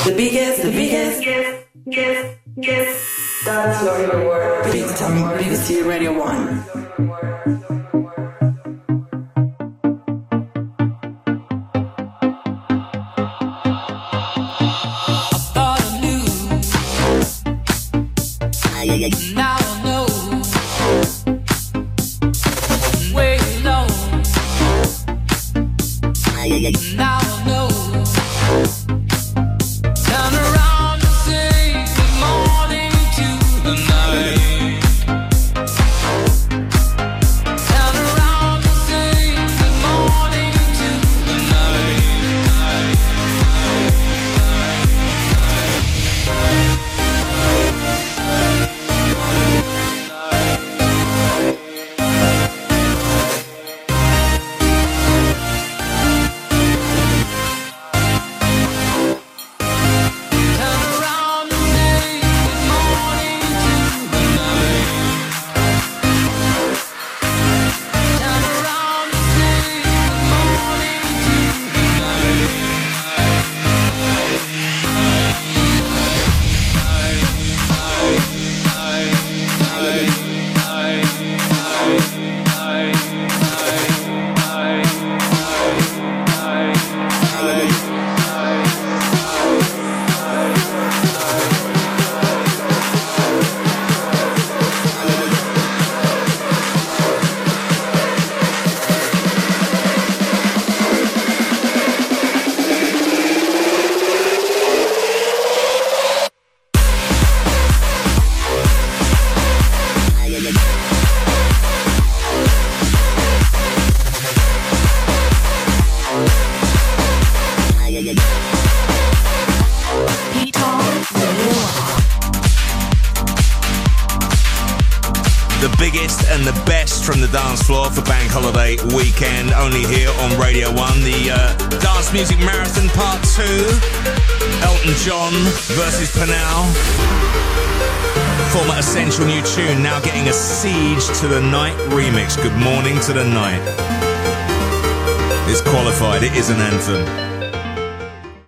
The biggest dance floor in the world. Big Time, BBC Radio 1. Now I know way long. Now I know. Turn around and say good morning to the night. Turn around and say good morning to the night. And the best from the dance floor for Bank Holiday weekend, only here on Radio 1. The Dance Music Marathon Part 2. Elton John versus Pernell. Former Essential new tune, now getting a Siege to the Night remix. Good morning to the night. It's qualified, it is an anthem.